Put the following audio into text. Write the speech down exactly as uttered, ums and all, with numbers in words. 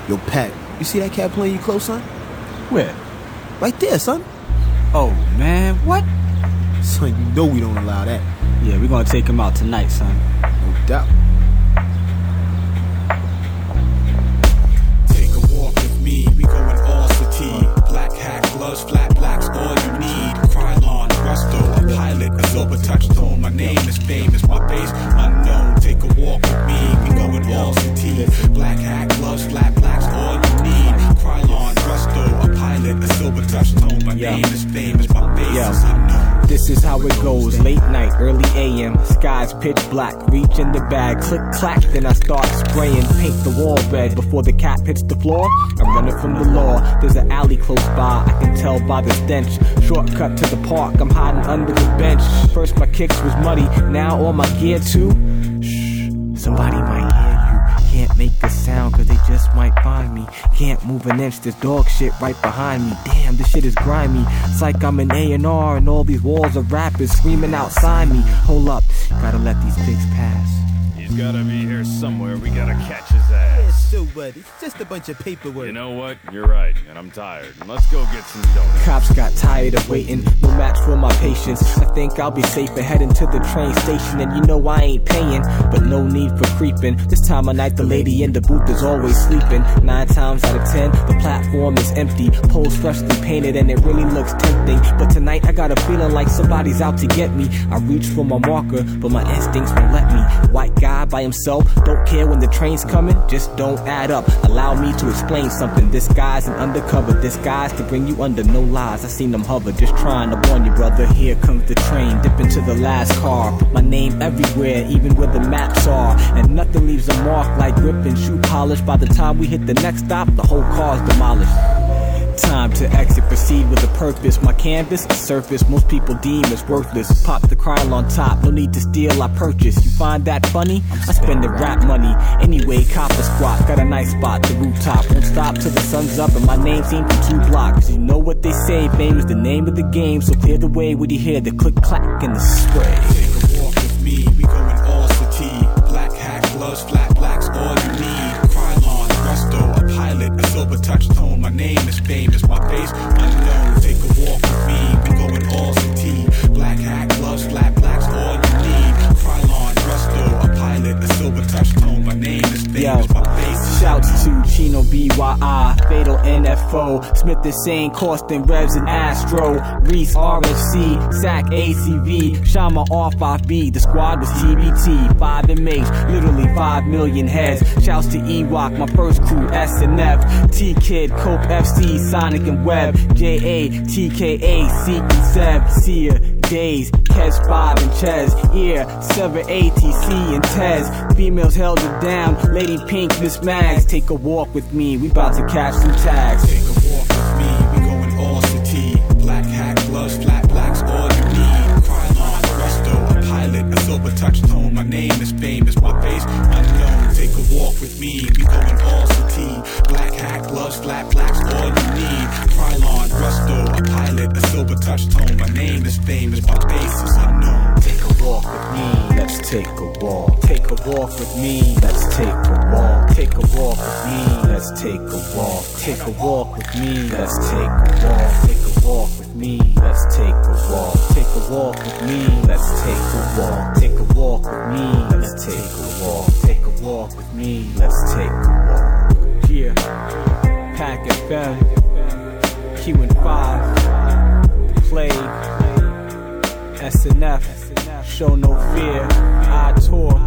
Yo, Pat, you see that cat playing you close, son? Where? Right there, son. Oh, man, what? Son, you know we don't allow that. Yeah, we're gonna take him out tonight, son. No doubt. Take a walk with me, we going all city. Black hat, gloves, flat blacks, all you need. Krylon, Rusto, a pilot, a silver touchstone. My name is famous, my face unknown. Take a walk with me, we going all city. Black hat, gloves, flat blacks, all you need. Krylon, Rusto, a pilot, a silver touchstone. My name is famous, my face is unknown. This is how it goes, late night, early A M, skies pitch black, reach in the bag, click clack, then I start spraying, paint the wall red, before the cap hits the floor, I'm running from the law, there's an alley close by, I can tell by the stench, shortcut to the park, I'm hiding under the bench, first my kicks was muddy, now all my gear too, shh, somebody might hear you. Can't make a sound cause they just might find me. Can't move an inch, there's dog shit right behind me. Damn, this shit is grimy. It's like I'm an A and R and all these walls of rappers screaming outside me. Hold up, gotta let these pigs pass. He's gotta be here somewhere, we gotta catch his ass. Yeah, so what? It's just a bunch of paperwork. You know what? You're right, and I'm tired. Let's go get some donuts. Cops got tired of waiting, no match for my patience. I think I'll be safer heading to the train station. And you know I ain't paying, but no need for creeping. This time of night the lady in the booth is always sleeping. Nine times out of ten, the platform is empty. Poles freshly painted and it really looks tempting. But tonight I got a feeling like somebody's out to get me. I reach for my marker, but my instincts won't let me. White guy by himself, don't care when the train's coming, just don't add up. Allow me to explain something. This guy's an undercover, this guy's to bring you under, no lies. I seen them hover, just trying to warn you, brother. Here comes the train, dip into the last car. Put my name everywhere, even where the maps are, and nothing leaves a mark like grip and shoe polish. By the time we hit the next stop, the whole car's demolished. Time to exit, proceed with a purpose. My canvas, a surface most people deem as worthless. Pop the Krylon on top, no need to steal, I purchase. You find that funny? I spend the rap money. Anyway, copper squat, got a nice spot, the rooftop. Won't stop till the sun's up and my name seen from two blocks. You know what they say, fame is the name of the game. So clear the way when you hear the click clack and the spray. Take a walk with me, we going all city. Black hat, gloves, flat blacks, all you need. Krylon, Rusto, a pilot, a silver touchstone. My name is famous, my face unknown. Take a walk with me, we going all city. Black hat, gloves, flat blacks, all you need. Krylon, Rusto, a pilot, a silver touchstone. My name is famous, my face is Shouts to Chino B Y I, Fatal N F O, Smith Insane, Corsten, Revs and Astro, Reese R F C, Sac A C V, Shama R five B, the squad was T B T, five inmates, literally five million heads. Shouts to Ewok, my first crew, S N F, T-Kid, Cope F C, Sonic and Web, J A, T K A, Seek and Seb, Seer, Days, Kes five and Ches, Ear, Sever A T C and Tez, females held it down, Lady Pink, Miss Mags, take a walk with me, we bout to catch some tags. Take a walk with me, we going all city. Black hat, gloves, flat blacks, all you need. Krylon, Rusto, a pilot, a silver touchstone. My name is famous, my face unknown. Take a walk with me, we going all city. Black hat, gloves, flat blacks, all you need. Krylon, Rusto, a pilot, a silver touchstone. My name is famous, my face is unknown. Take a walk with me, let's take a walk. Take a walk with me, let's take a walk. Take a walk with me, let's take a walk. Take a walk with me, let's take a walk. Take a walk with me, let's take a walk. Take a walk with me, let's take a walk. Take a walk with me, let's take a walk. Take a walk with me, let's take a walk. Yeah, Pack F M, Q and five, Plague, S N F, Show No Fear, I Tour.